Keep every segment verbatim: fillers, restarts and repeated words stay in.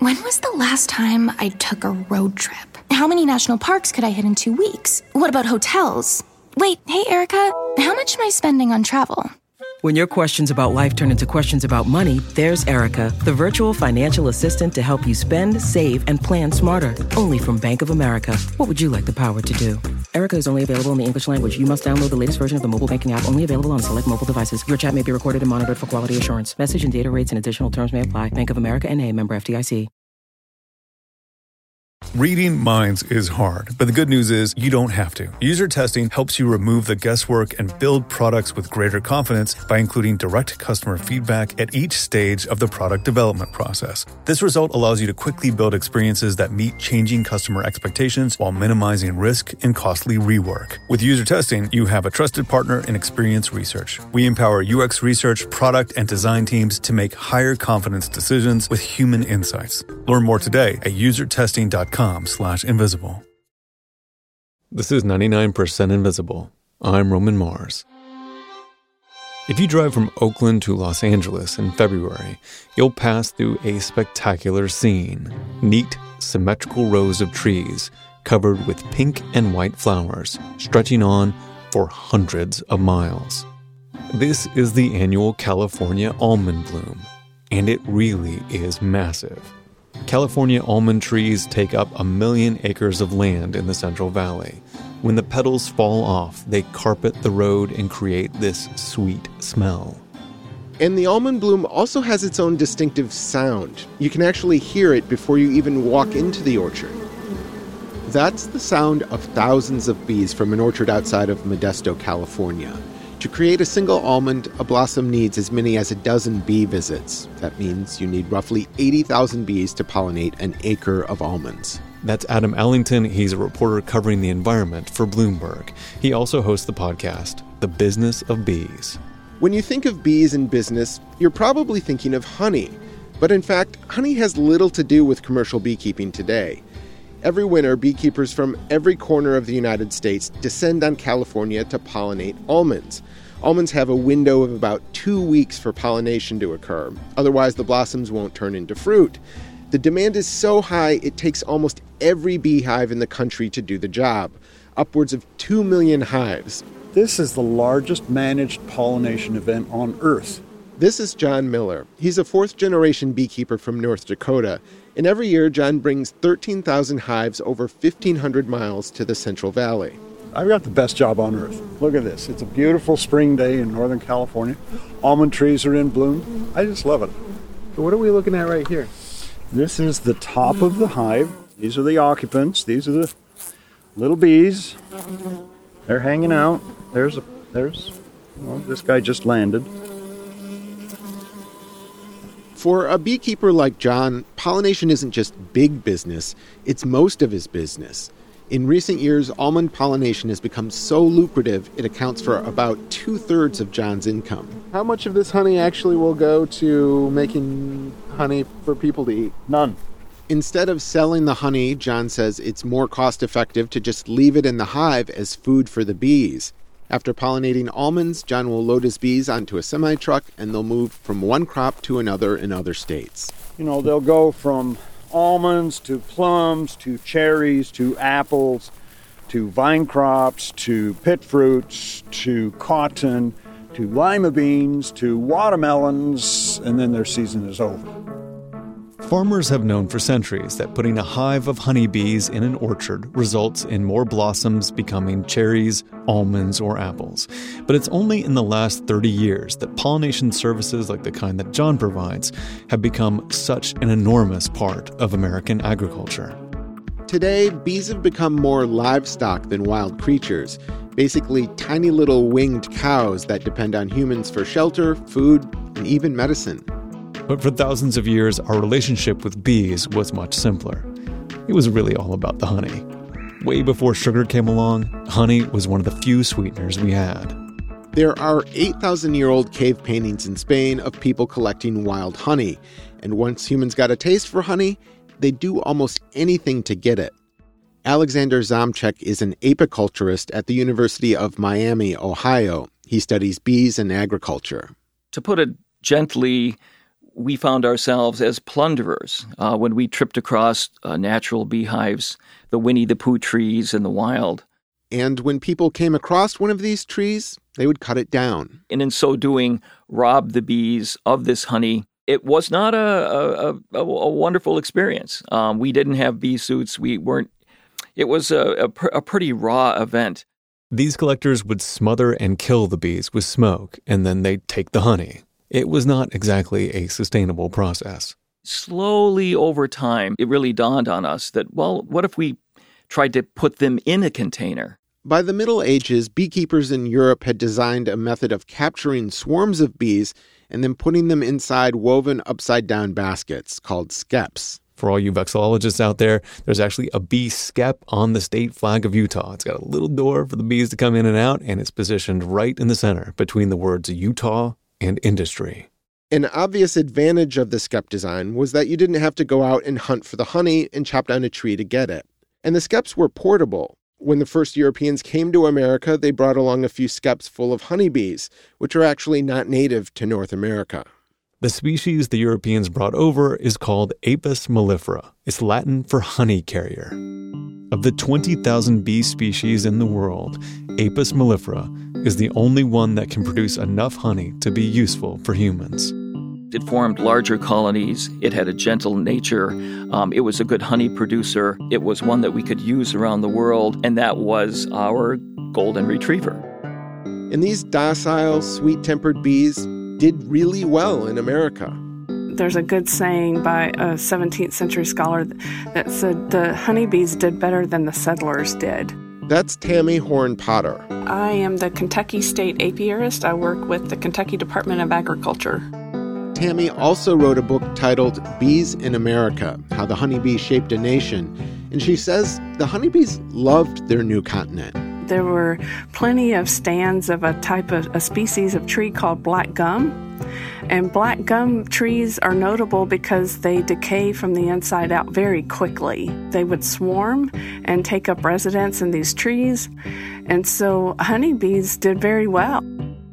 When was the last time I took a road trip? How many national parks could I hit in two weeks? What about hotels? Wait, hey, Erica, how much am I spending on travel? When your questions about life turn into questions about money, there's Erica, the virtual financial assistant to help you spend, save, and plan smarter. Only from Bank of America. What would you like the power to do? Erica is only available in the English language. You must download the latest version of the mobile banking app, only available on select mobile devices. Your chat may be recorded and monitored for quality assurance. Message and data rates and additional terms may apply. Bank of America N A, member F D I C. Reading minds is hard, but the good news is you don't have to. User testing helps you remove the guesswork and build products with greater confidence by including direct customer feedback at each stage of the product development process. This result allows you to quickly build experiences that meet changing customer expectations while minimizing risk and costly rework. With user testing, you have a trusted partner in Experience Research. We empower U X research, product, and design teams to make higher confidence decisions with human insights. Learn more today at user testing dot com slash invisible. This is ninety-nine percent Invisible. I'm Roman Mars. If you drive from Oakland to Los Angeles in February, you'll pass through a spectacular scene. Neat, symmetrical rows of trees covered with pink and white flowers stretching on for hundreds of miles. This is the annual California almond bloom, and it really is massive. California almond trees take up a million acres of land in the Central Valley. When the petals fall off, they carpet the road and create this sweet smell. And the almond bloom also has its own distinctive sound. You can actually hear it before you even walk into the orchard. That's the sound of thousands of bees from an orchard outside of Modesto, California. To create a single almond, a blossom needs as many as a dozen bee visits. That means you need roughly eighty thousand bees to pollinate an acre of almonds. That's Adam Allington. He's a reporter covering the environment for Bloomberg. He also hosts the podcast, The Business of Bees. When you think of bees in business, you're probably thinking of honey. But in fact, honey has little to do with commercial beekeeping today. Every winter, beekeepers from every corner of the United States descend on California to pollinate almonds. Almonds have a window of about two weeks for pollination to occur. Otherwise, the blossoms won't turn into fruit. The demand is so high, it takes almost every beehive in the country to do the job. Upwards of two million hives. This is the largest managed pollination event on Earth. This is John Miller. He's a fourth-generation beekeeper from North Dakota. And every year, John brings thirteen thousand hives over fifteen hundred miles to the Central Valley. I've got the best job on earth. Look at this. It's a beautiful spring day in Northern California. Almond trees are in bloom. I just love it. So what are we looking at right here? This is the top of the hive. These are the occupants. These are the little bees. They're hanging out. There's a, there's, well, this guy just landed. For a beekeeper like John, pollination isn't just big business, it's most of his business. In recent years, almond pollination has become so lucrative, it accounts for about two-thirds of John's income. How much of this honey actually will go to making honey for people to eat? None. Instead of selling the honey, John says it's more cost-effective to just leave it in the hive as food for the bees. After pollinating almonds, John will load his bees onto a semi-truck, and they'll move from one crop to another in other states. You know, they'll go from almonds to plums to cherries to apples to vine crops to pit fruits to cotton to lima beans to watermelons, and then their season is over. Farmers have known for centuries that putting a hive of honeybees in an orchard results in more blossoms becoming cherries, almonds, or apples. But it's only in the last thirty years that pollination services like the kind that John provides have become such an enormous part of American agriculture. Today, bees have become more livestock than wild creatures, basically tiny little winged cows that depend on humans for shelter, food, and even medicine. But for thousands of years, our relationship with bees was much simpler. It was really all about the honey. Way before sugar came along, honey was one of the few sweeteners we had. There are eight thousand year old cave paintings in Spain of people collecting wild honey. And once humans got a taste for honey, they'd do almost anything to get it. Alexander Zamchek is an apiculturist at the University of Miami, Ohio. He studies bees and agriculture. To put it gently, we found ourselves as plunderers uh, when we tripped across uh, natural beehives, the Winnie the Pooh trees in the wild. And when people came across one of these trees, they would cut it down. And in so doing, rob the bees of this honey. It was not a, a, a, a wonderful experience. Um, we didn't have bee suits. We weren't. It was a, a, pr- a pretty raw event. These collectors would smother and kill the bees with smoke, and then they'd take the honey. It was not exactly a sustainable process. Slowly over time, it really dawned on us that, well, what if we tried to put them in a container? By the Middle Ages, beekeepers in Europe had designed a method of capturing swarms of bees and then putting them inside woven upside-down baskets called skeps. For all you vexillologists out there, there's actually a bee skep on the state flag of Utah. It's got a little door for the bees to come in and out, and it's positioned right in the center between the words Utah and industry. An obvious advantage of the skep design was that you didn't have to go out and hunt for the honey and chop down a tree to get it. And the skeps were portable. When the first Europeans came to America, they brought along a few skeps full of honeybees, which are actually not native to North America. The species the Europeans brought over is called Apis mellifera. It's Latin for honey carrier. Of the twenty thousand bee species in the world, Apis mellifera is the only one that can produce enough honey to be useful for humans. It formed larger colonies. It had a gentle nature. Um, it was a good honey producer. It was one that we could use around the world, and that was our golden retriever. And these docile, sweet-tempered bees did really well in America. There's a good saying by a seventeenth century scholar that said the honeybees did better than the settlers did. That's Tammy Horn Potter. I am the Kentucky State Apiarist. I work with the Kentucky Department of Agriculture. Tammy also wrote a book titled Bees in America, How the Honeybee Shaped a Nation. And she says the honeybees loved their new continent. There were plenty of stands of a type of a species of tree called black gum. And black gum trees are notable because they decay from the inside out very quickly. They would swarm and take up residence in these trees. And so honeybees did very well.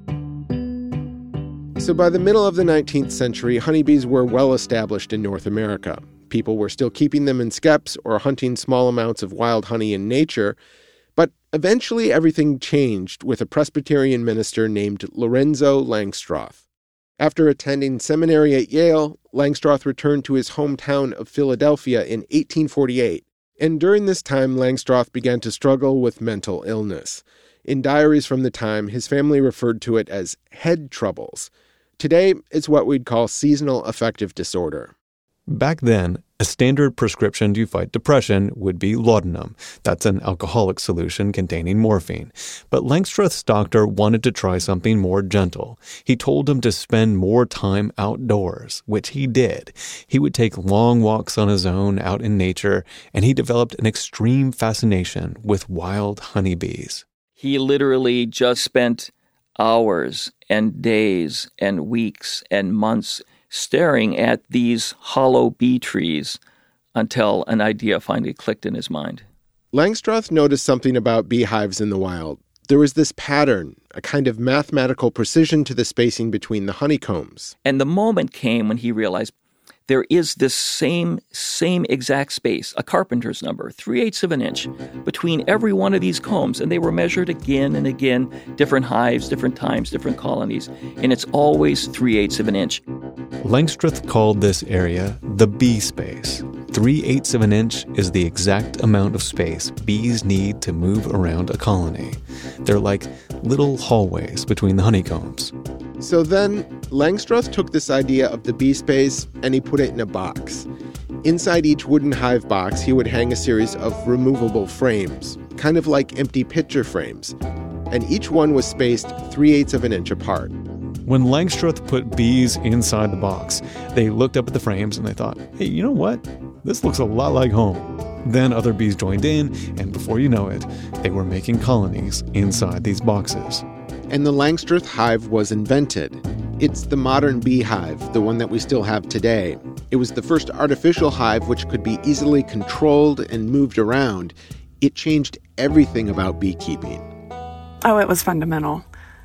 So by the middle of the nineteenth century, honeybees were well established in North America. People were still keeping them in skeps or hunting small amounts of wild honey in nature. But eventually everything changed with a Presbyterian minister named Lorenzo Langstroth. After attending seminary at Yale, Langstroth returned to his hometown of Philadelphia in eighteen forty-eight. And during this time, Langstroth began to struggle with mental illness. In diaries from the time, his family referred to it as head troubles. Today, it's what we'd call seasonal affective disorder. Back then, a standard prescription to fight depression would be laudanum. That's an alcoholic solution containing morphine. But Langstroth's doctor wanted to try something more gentle. He told him to spend more time outdoors, which he did. He would take long walks on his own out in nature, and he developed an extreme fascination with wild honeybees. He literally just spent hours and days and weeks and months staring at these hollow bee trees until an idea finally clicked in his mind. Langstroth noticed something about beehives in the wild. There was this pattern, a kind of mathematical precision to the spacing between the honeycombs. And the moment came when he realized there is this same, same exact space, a carpenter's number, three-eighths of an inch, between every one of these combs. And they were measured again and again, different hives, different times, different colonies. And it's always three-eighths of an inch. Langstroth called this area the bee space. Three-eighths of an inch is the exact amount of space bees need to move around a colony. They're like little hallways between the honeycombs. So then, Langstroth took this idea of the bee space and he put it in a box. Inside each wooden hive box, he would hang a series of removable frames, kind of like empty picture frames. And each one was spaced three-eighths of an inch apart. When Langstroth put bees inside the box, they looked up at the frames and they thought, hey, you know what? This looks a lot like home. Then other bees joined in, and before you know it, they were making colonies inside these boxes. And the Langstroth hive was invented. It's the modern beehive, the one that we still have today. It was the first artificial hive which could be easily controlled and moved around. It changed everything about beekeeping. Oh, it was fundamental.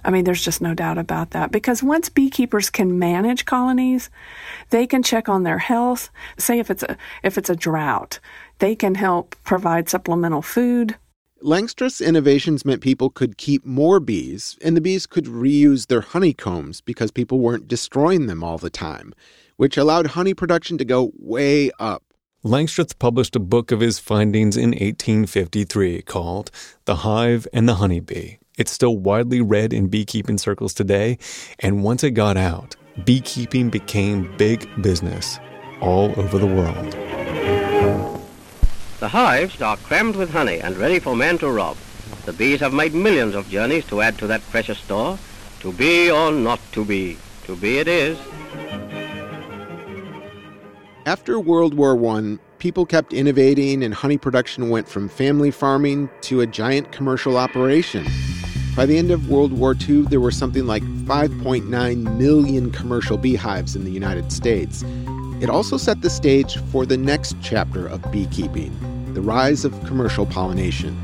I mean, there's just no doubt about that. Because once beekeepers can manage colonies, they can check on their health. Say if it's a if it's a drought, they can help provide supplemental food. Langstroth's innovations meant people could keep more bees, and the bees could reuse their honeycombs because people weren't destroying them all the time, which allowed honey production to go way up. Langstroth published a book of his findings in eighteen fifty-three called The Hive and the Honeybee. It's still widely read in beekeeping circles today, and once it got out, beekeeping became big business all over the world. The hives are crammed with honey and ready for man to rob. The bees have made millions of journeys to add to that precious store. To be or not to be, to be it is. After World War One, people kept innovating and honey production went from family farming to a giant commercial operation. By the end of World War Two, there were something like five point nine million commercial beehives in the United States. It also set the stage for the next chapter of beekeeping, the rise of commercial pollination.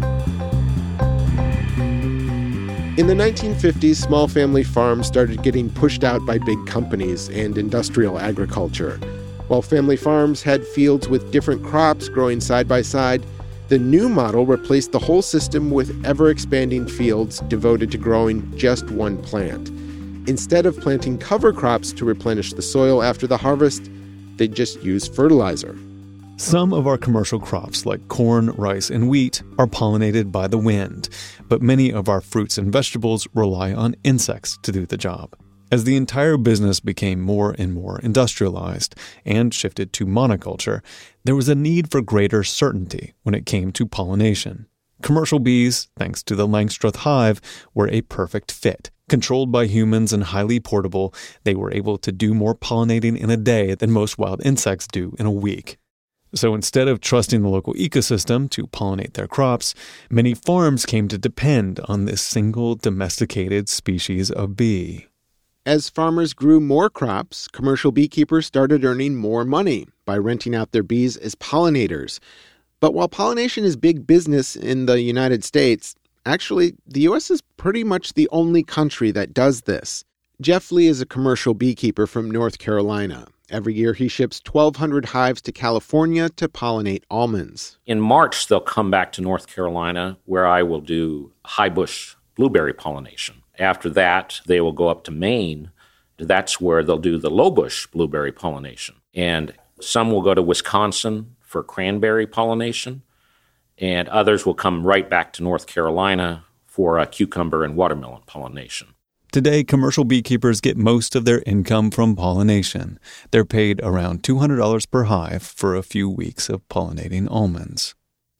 In the nineteen fifties, small family farms started getting pushed out by big companies and industrial agriculture. While family farms had fields with different crops growing side by side, the new model replaced the whole system with ever-expanding fields devoted to growing just one plant. Instead of planting cover crops to replenish the soil after the harvest, they just use fertilizer. Some of our commercial crops, like corn, rice, and wheat, are pollinated by the wind, but many of our fruits and vegetables rely on insects to do the job. As the entire business became more and more industrialized and shifted to monoculture, there was a need for greater certainty when it came to pollination. Commercial bees, thanks to the Langstroth hive, were a perfect fit. Controlled by humans and highly portable, they were able to do more pollinating in a day than most wild insects do in a week. So instead of trusting the local ecosystem to pollinate their crops, many farms came to depend on this single domesticated species of bee. As farmers grew more crops, commercial beekeepers started earning more money by renting out their bees as pollinators. But while pollination is big business in the United States, actually, the U S is pretty much the only country that does this. Jeff Lee is a commercial beekeeper from North Carolina. Every year he ships twelve hundred hives to California to pollinate almonds. In March, they'll come back to North Carolina, where I will do high bush blueberry pollination. After that, they will go up to Maine. That's where they'll do the low bush blueberry pollination. And some will go to Wisconsin for cranberry pollination, and others will come right back to North Carolina for uh, cucumber and watermelon pollination. Today, commercial beekeepers get most of their income from pollination. They're paid around two hundred dollars per hive for a few weeks of pollinating almonds.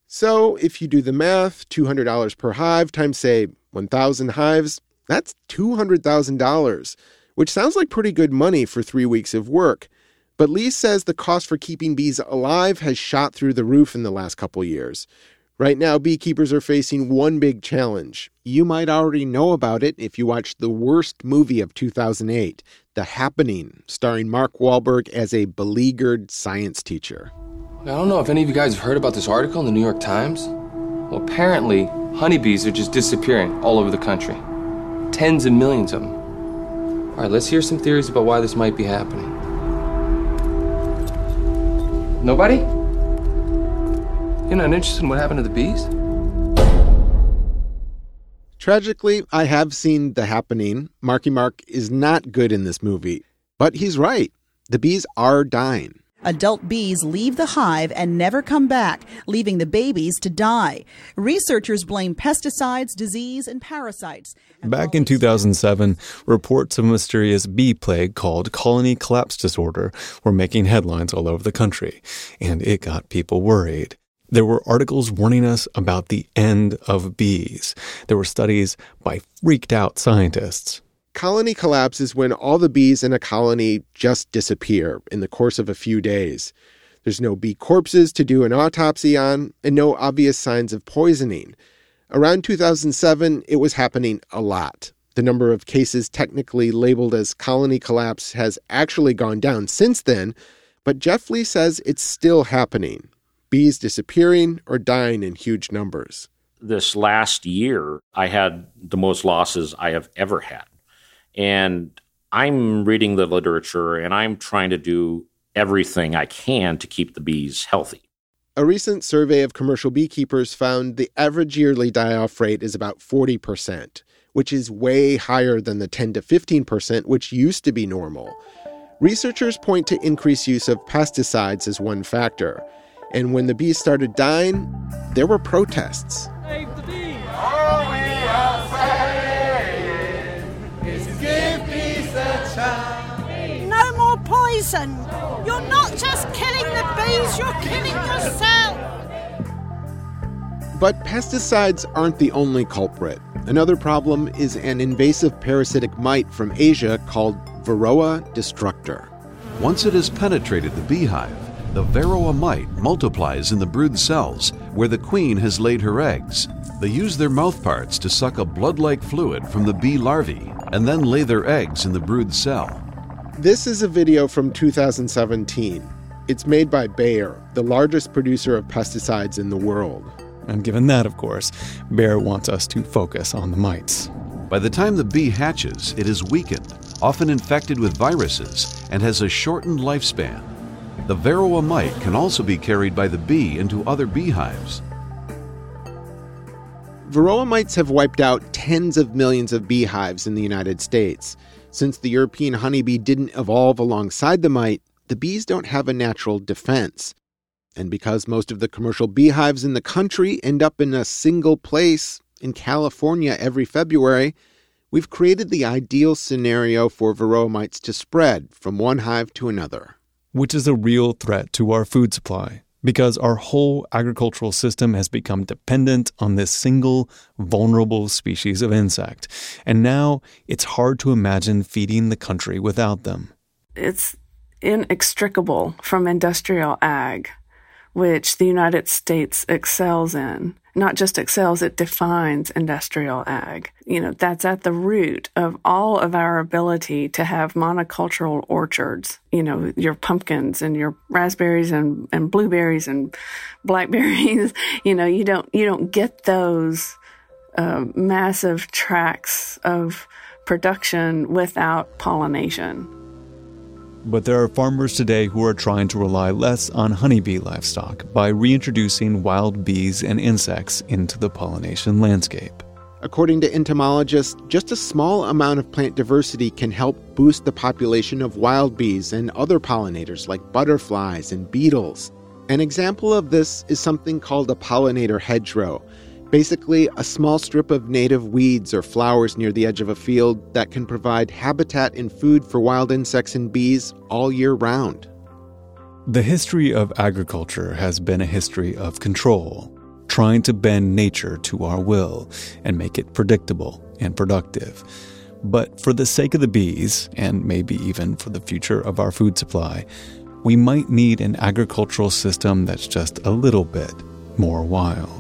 So if you do the math, two hundred dollars per hive times, say, one thousand hives, that's two hundred thousand dollars, which sounds like pretty good money for three weeks of work. But Lee says the cost for keeping bees alive has shot through the roof in the last couple years. Right now, beekeepers are facing one big challenge. You might already know about it if you watched the worst movie of two thousand eight, The Happening, starring Mark Wahlberg as a beleaguered science teacher. I don't know if any of you guys have heard about this article in the New York Times. Well, apparently, honeybees are just disappearing all over the country. Tens of millions of them. All right, let's hear some theories about why this might be happening. Nobody? You're not interested in what happened to the bees? Tragically, I have seen The Happening. Marky Mark is not good in this movie. But he's right. The bees are dying. Adult bees leave the hive and never come back, leaving the babies to die. Researchers blame pesticides, disease, and parasites. Back in two thousand seven, reports of a mysterious bee plague called colony collapse disorder were making headlines all over the country, and it got people worried. There were articles warning us about the end of bees. There were studies by freaked-out scientists. Colony collapse is when all the bees in a colony just disappear in the course of a few days. There's no bee corpses to do an autopsy on, and no obvious signs of poisoning. Around two thousand seven, it was happening a lot. The number of cases technically labeled as colony collapse has actually gone down since then, but Jeff Lee says it's still happening. Bees disappearing or dying in huge numbers. this last year, I had the most losses I have ever had. And I'm reading the literature and I'm trying to do everything I can to keep the bees healthy. A recent survey of commercial beekeepers found the average yearly die-off rate is about forty percent, which is way higher than the ten to fifteen percent which used to be normal. Researchers point to increased use of pesticides as one factor. And when the bees started dying, there were protests. Save the bees! All we are saying is give bees a chance. No more poison. You're not just killing the bees, you're killing yourself. But pesticides aren't the only culprit. Another problem is an invasive parasitic mite from Asia called Varroa destructor. Once it has penetrated the beehive, the Varroa mite multiplies in the brood cells where the queen has laid her eggs. They use their mouthparts to suck a blood-like fluid from the bee larvae and then lay their eggs in the brood cell. This is a video from two thousand seventeen. It's made by Bayer, the largest producer of pesticides in the world. And given that, of course, Bayer wants us to focus on the mites. By the time the bee hatches, it is weakened, often infected with viruses, and has a shortened lifespan. The Varroa mite can also be carried by the bee into other beehives. Varroa mites have wiped out tens of millions of beehives in the United States. Since the European honeybee didn't evolve alongside the mite, the bees don't have a natural defense. And because most of the commercial beehives in the country end up in a single place, in California every February, we've created the ideal scenario for Varroa mites to spread from one hive to another. Which is a real threat to our food supply, because our whole agricultural system has become dependent on this single, vulnerable species of insect. And now it's hard to imagine feeding the country without them. It's inextricable from industrial ag, which the United States excels in. Not just excels, it defines industrial ag. You know, that's at the root of all of our ability to have monocultural orchards. You know, your pumpkins and your raspberries and, and blueberries and blackberries. You know, you don't you don't get those uh, massive tracts of production without pollination. But there are farmers today who are trying to rely less on honeybee livestock by reintroducing wild bees and insects into the pollination landscape. According to entomologists, just a small amount of plant diversity can help boost the population of wild bees and other pollinators like butterflies and beetles. An example of this is something called a pollinator hedgerow. Basically, a small strip of native weeds or flowers near the edge of a field that can provide habitat and food for wild insects and bees all year round. The history of agriculture has been a history of control, trying to bend nature to our will and make it predictable and productive. But for the sake of the bees, and maybe even for the future of our food supply, we might need an agricultural system that's just a little bit more wild.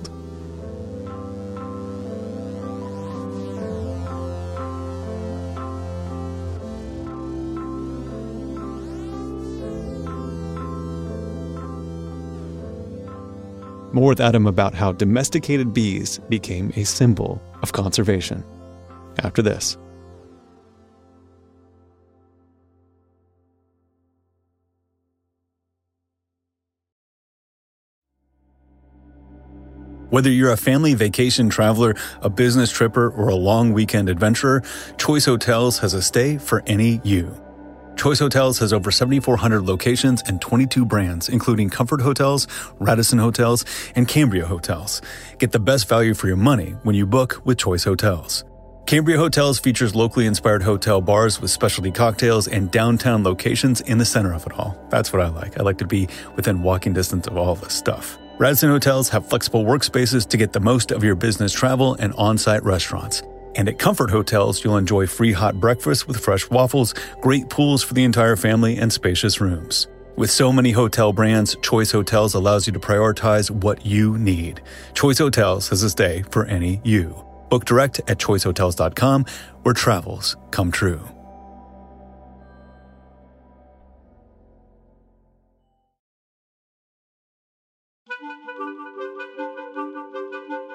More with Adam about how domesticated bees became a symbol of conservation. After this. Whether you're a family vacation traveler, a business tripper, or a long weekend adventurer, Choice Hotels has a stay for any you. Choice Hotels has over seventy-four hundred locations and twenty-two brands, including Comfort Hotels, Radisson Hotels, and Cambria Hotels. Get the best value for your money when you book with Choice Hotels. Cambria Hotels features locally inspired hotel bars with specialty cocktails and downtown locations in the center of it all. That's what I like. I like to be within walking distance of all this stuff. Radisson Hotels have flexible workspaces to get the most of your business travel and on-site restaurants. And at Comfort Hotels, you'll enjoy free hot breakfast with fresh waffles, great pools for the entire family, and spacious rooms. With so many hotel brands, Choice Hotels allows you to prioritize what you need. Choice Hotels has a stay for any you. Book direct at choice hotels dot com, where travels come true.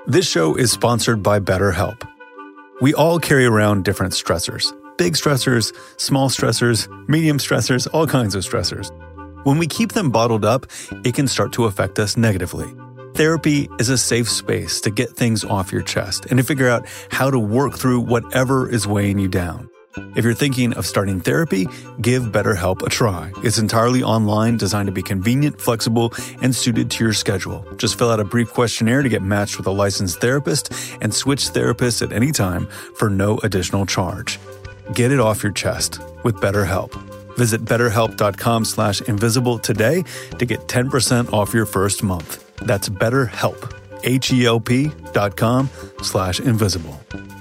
This show is sponsored by BetterHelp. We all carry around different stressors. Big stressors, small stressors, medium stressors, all kinds of stressors. When we keep them bottled up, it can start to affect us negatively. Therapy is a safe space to get things off your chest and to figure out how to work through whatever is weighing you down. If you're thinking of starting therapy, give BetterHelp a try. It's entirely online, designed to be convenient, flexible, and suited to your schedule. Just fill out a brief questionnaire to get matched with a licensed therapist and switch therapists at any time for no additional charge. Get it off your chest with BetterHelp. Visit betterhelp.com slash invisible today to get ten percent off your first month. That's BetterHelp, H-E-L-P dot com slash invisible.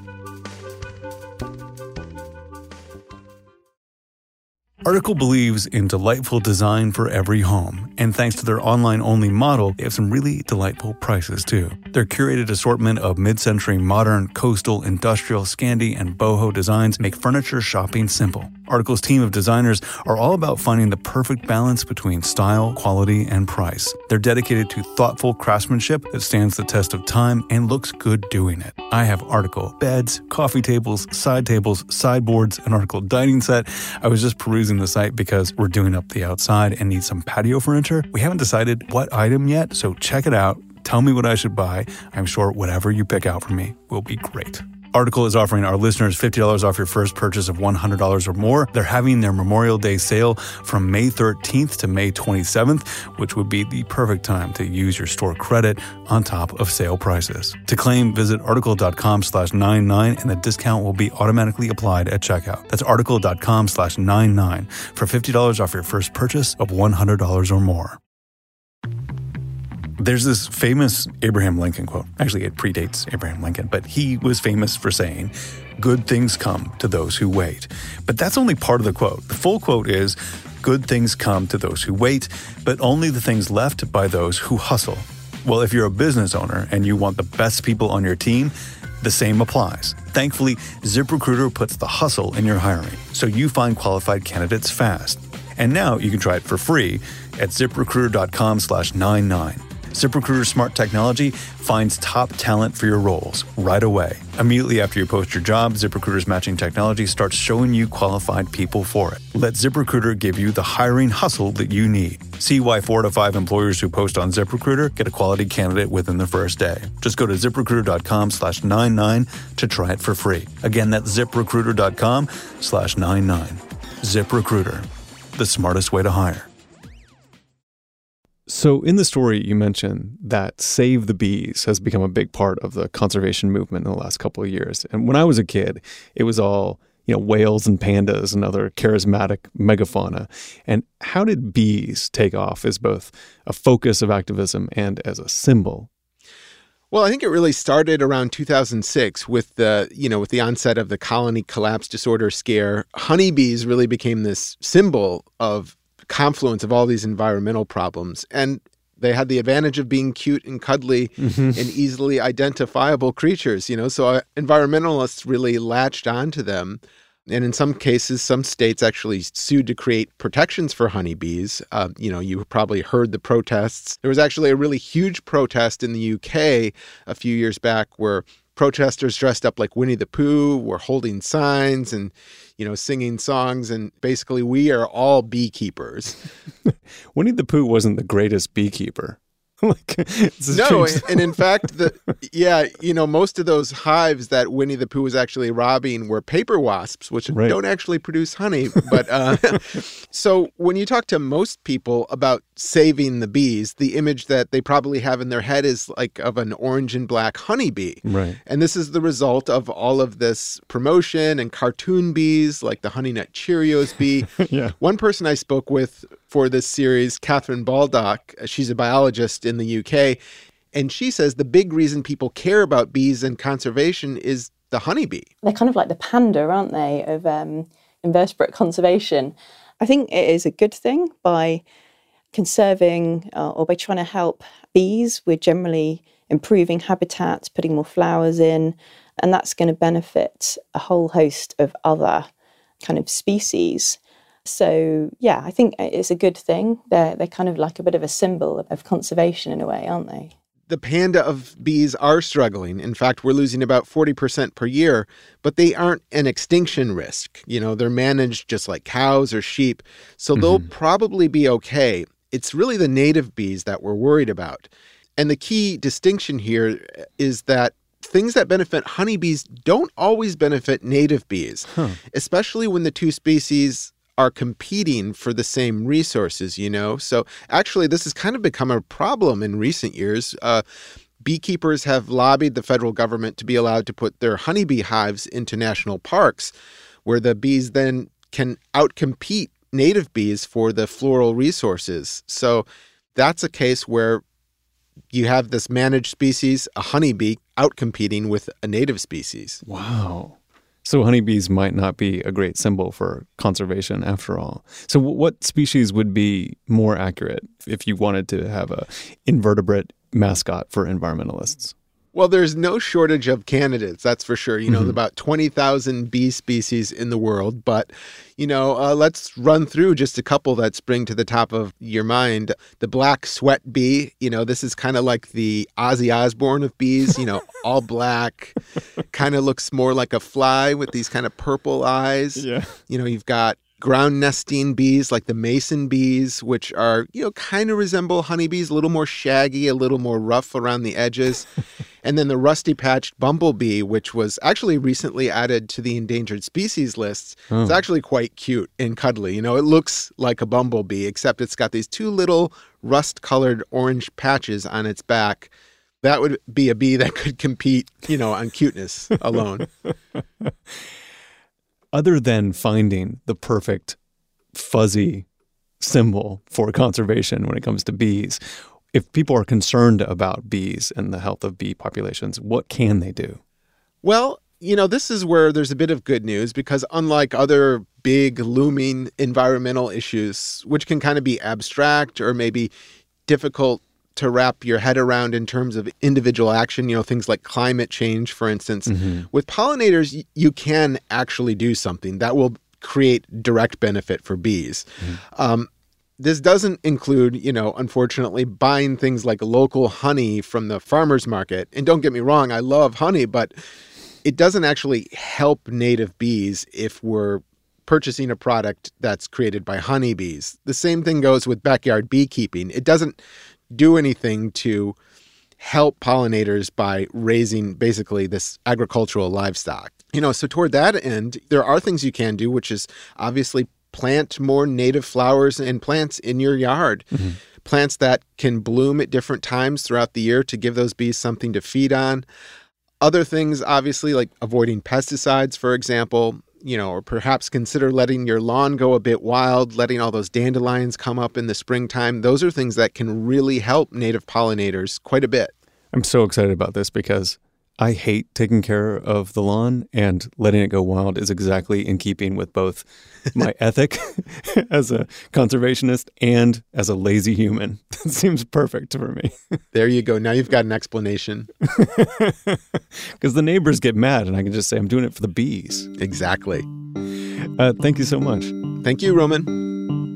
Article believes in delightful design for every home, and thanks to their online-only model, they have some really delightful prices too. Their curated assortment of mid-century modern, coastal, industrial, Scandi, and boho designs make furniture shopping simple. Article's team of designers are all about finding the perfect balance between style, quality, and price. They're dedicated to thoughtful craftsmanship that stands the test of time and looks good doing it. I have Article beds, coffee tables, side tables, sideboards, an Article dining set. I was just perusing the site because we're doing up the outside and need some patio furniture. We haven't decided what item yet, so check it out. Tell me what I should buy. I'm sure whatever you pick out for me will be great. Article is offering our listeners fifty dollars off your first purchase of one hundred dollars or more. They're having their Memorial Day sale from May thirteenth to May twenty-seventh, which would be the perfect time to use your store credit on top of sale prices. To claim, visit article.com slash 99 and the discount will be automatically applied at checkout. That's article.com slash 99 for fifty dollars off your first purchase of one hundred dollars or more. There's this famous Abraham Lincoln quote. Actually, it predates Abraham Lincoln, but he was famous for saying, "Good things come to those who wait." But that's only part of the quote. The full quote is, "Good things come to those who wait, but only the things left by those who hustle." Well, if you're a business owner and you want the best people on your team, the same applies. Thankfully, ZipRecruiter puts the hustle in your hiring, so you find qualified candidates fast. And now you can try it for free at ziprecruiter.com slash 99. ZipRecruiter's smart technology finds top talent for your roles right away. Immediately after you post your job, ZipRecruiter's matching technology starts showing you qualified people for it. Let ZipRecruiter give you the hiring hustle that you need. See why four to five employers who post on ZipRecruiter get a quality candidate within the first day. Just go to ziprecruiter.com slash 99 to try it for free. Again, that's ziprecruiter.com slash 99. ZipRecruiter, the smartest way to hire. So in the story, you mentioned that Save the Bees has become a big part of the conservation movement in the last couple of years. And when I was a kid, it was all, you know, whales and pandas and other charismatic megafauna. And how did bees take off as both a focus of activism and as a symbol? Well, I think it really started around two thousand six with the, you know, with the onset of the colony collapse disorder scare. Honeybees really became this symbol of confluence of all these environmental problems. And they had the advantage of being cute and cuddly mm-hmm. and easily identifiable creatures, you know, so uh, environmentalists really latched onto them. And in some cases, some states actually sued to create protections for honeybees. Uh, you know, you probably heard the protests. There was actually a really huge protest in the U K a few years back where protesters dressed up like Winnie the Pooh were holding signs and, you know, singing songs. And basically, we are all beekeepers. Winnie the Pooh wasn't the greatest beekeeper. like, no, and, and in fact, the yeah, you know, most of those hives that Winnie the Pooh was actually robbing were paper wasps, which right. don't actually produce honey. But uh, so when you talk to most people about saving the bees, the image that they probably have in their head is like of an orange and black honeybee. Right. And this is the result of all of this promotion and cartoon bees, like the Honey Nut Cheerios bee. yeah. One person I spoke with for this series, Catherine Baldock, she's a biologist in the U K, and she says the big reason people care about bees and conservation is the honeybee. They're kind of like the panda, aren't they, of um, invertebrate conservation. I think it is a good thing by conserving uh, or by trying to help bees. We're generally improving habitats, putting more flowers in, and that's going to benefit a whole host of other kind of species. So, yeah, I think it's a good thing. They're, they're kind of like a bit of a symbol of conservation in a way, aren't they? The panda of bees are struggling. In fact, we're losing about forty percent per year, but they aren't an extinction risk. You know, they're managed just like cows or sheep, so mm-hmm. they'll probably be okay. It's really the native bees that we're worried about. And the key distinction here is that things that benefit honeybees don't always benefit native bees, huh. especially when the two species are competing for the same resources, you know? So actually, this has kind of become a problem in recent years. Uh, beekeepers have lobbied the federal government to be allowed to put their honeybee hives into national parks, where the bees then can outcompete native bees for the floral resources. So that's a case where you have this managed species, a honeybee, outcompeting with a native species. Wow. So honeybees might not be a great symbol for conservation after all. So what species would be more accurate if you wanted to have a invertebrate mascot for environmentalists? Well, there's no shortage of candidates, that's for sure. You know, Mm-hmm. about twenty thousand bee species in the world. But, you know, uh, let's run through just a couple that spring to the top of your mind. The black sweat bee, you know, this is kind of like the Ozzy Osbourne of bees, you know, all black, kind of looks more like a fly with these kind of purple eyes. Yeah. You know, you've got ground nesting bees like the mason bees, which are, you know, kind of resemble honeybees, a little more shaggy, a little more rough around the edges. And then the rusty-patched bumblebee, which was actually recently added to the endangered species lists. Oh. It's actually quite cute and cuddly. You know, it looks like a bumblebee, except it's got these two little rust-colored orange patches on its back. That would be a bee that could compete, you know, on cuteness alone. Other than finding the perfect fuzzy symbol for conservation when it comes to bees, if people are concerned about bees and the health of bee populations, what can they do? Well, you know, this is where there's a bit of good news, because unlike other big looming environmental issues, which can kind of be abstract or maybe difficult to wrap your head around in terms of individual action, you know, things like climate change, for instance, Mm-hmm. with pollinators, you can actually do something that will create direct benefit for bees. Mm-hmm. Um, This doesn't include, you know, unfortunately, buying things like local honey from the farmer's market. And don't get me wrong, I love honey, but it doesn't actually help native bees if we're purchasing a product that's created by honeybees. The same thing goes with backyard beekeeping. It doesn't do anything to help pollinators by raising basically this agricultural livestock. You know, so toward that end, there are things you can do, which is obviously plant more native flowers and plants in your yard. Mm-hmm. Plants that can bloom at different times throughout the year to give those bees something to feed on. Other things, obviously, like avoiding pesticides, for example, you know, or perhaps consider letting your lawn go a bit wild, letting all those dandelions come up in the springtime. Those are things that can really help native pollinators quite a bit. I'm so excited about this because I hate taking care of the lawn, and letting it go wild is exactly in keeping with both my ethic as a conservationist and as a lazy human. It seems perfect for me. There you go. Now you've got an explanation. Because the neighbors get mad and I can just say I'm doing it for the bees. Exactly. Uh, thank you so much. Thank you, Roman.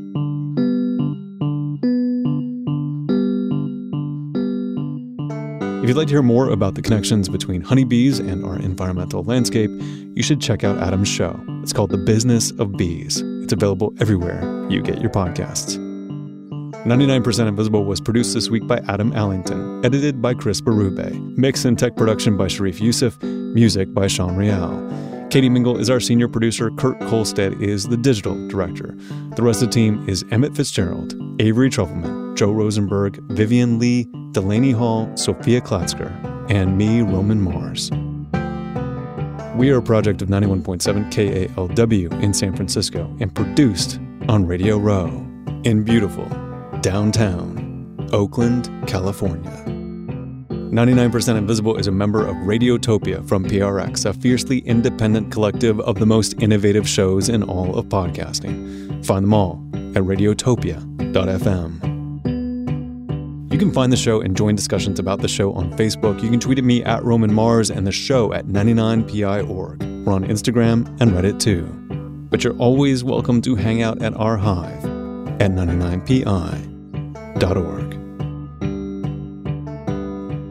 If you'd like to hear more about the connections between honeybees and our environmental landscape, you should check out Adam's show. It's called The Business of Bees. It's available everywhere you get your podcasts. ninety-nine percent Invisible was produced this week by Adam Allington, edited by Chris Berube, mix and tech production by Sharif Youssef, music by Sean Real. Katie Mingle is our senior producer. Kurt Kolstad is the digital director. The rest of the team is Emmett Fitzgerald, Avery Trufelman, Joe Rosenberg, Vivian Lee, Delaney Hall, Sophia Klatzker, and me, Roman Mars. We are a project of ninety-one point seven K A L W in San Francisco and produced on Radio Row in beautiful downtown Oakland, California. ninety-nine percent Invisible is a member of Radiotopia from P R X, a fiercely independent collective of the most innovative shows in all of podcasting. Find them all at radiotopia dot f m. You can find the show and join discussions about the show on Facebook. You can tweet at me at Roman Mars and the show at ninety-nine P I dot org. We're on Instagram and Reddit too. But you're always welcome to hang out at our hive at ninety-nine P I dot org.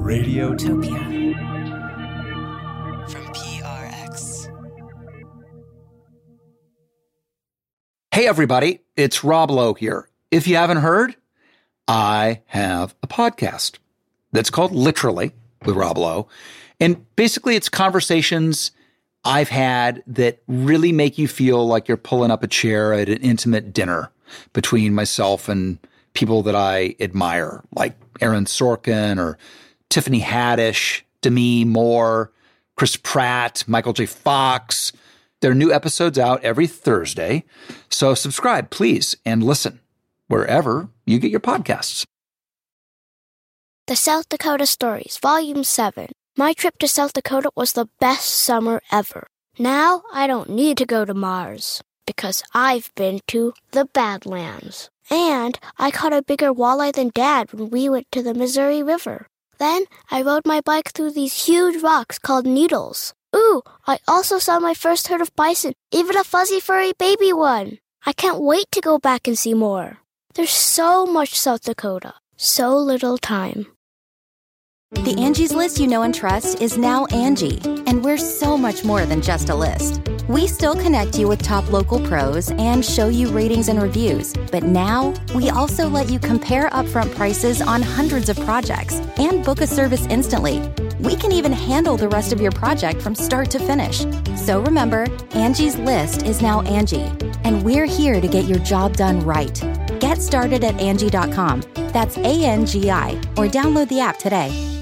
Radiotopia. From P R X. Hey everybody, it's Rob Lowe here. If you haven't heard, I have a podcast that's called Literally with Rob Lowe. And basically it's conversations I've had that really make you feel like you're pulling up a chair at an intimate dinner between myself and people that I admire, like Aaron Sorkin or Tiffany Haddish, Demi Moore, Chris Pratt, Michael J. Fox. There are new episodes out every Thursday. So subscribe, please, and listen wherever you get your podcasts. The South Dakota Stories, Volume seven. My trip to South Dakota was the best summer ever. Now I don't need to go to Mars because I've been to the Badlands. And I caught a bigger walleye than Dad when we went to the Missouri River. Then I rode my bike through these huge rocks called needles. Ooh, I also saw my first herd of bison, even a fuzzy furry baby one. I can't wait to go back and see more. There's so much South Dakota, so little time. The Angie's List you know and trust is now Angie, and we're so much more than just a list. We still connect you with top local pros and show you ratings and reviews, but now we also let you compare upfront prices on hundreds of projects and book a service instantly. We can even handle the rest of your project from start to finish. So remember, Angie's List is now Angie, and we're here to get your job done right. Get started at Angie dot com. That's A N G I, or download the app today.